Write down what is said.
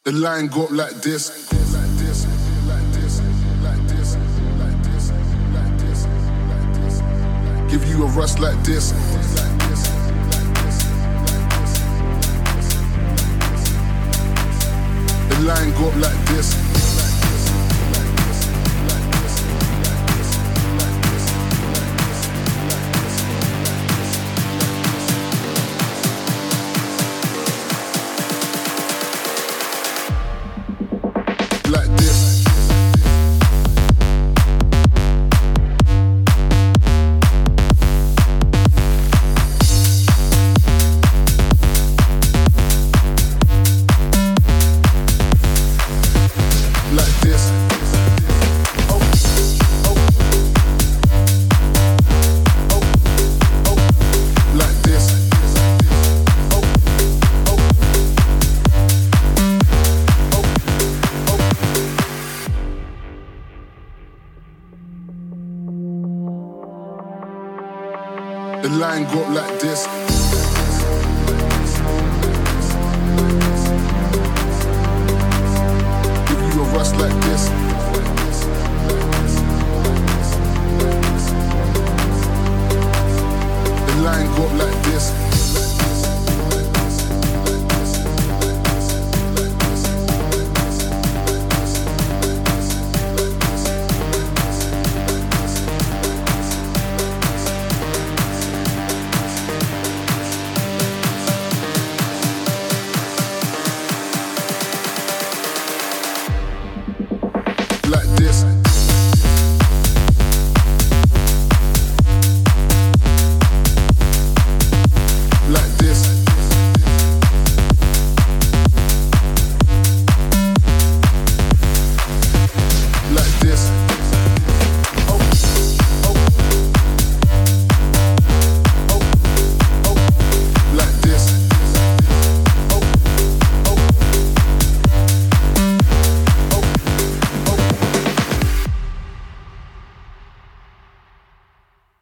The line go up like this. Give you a rust like this. The line go up like this. Like this. Like this. Oh, oh, oh, oh, like this. Oh, oh, oh, oh. The line go up like this.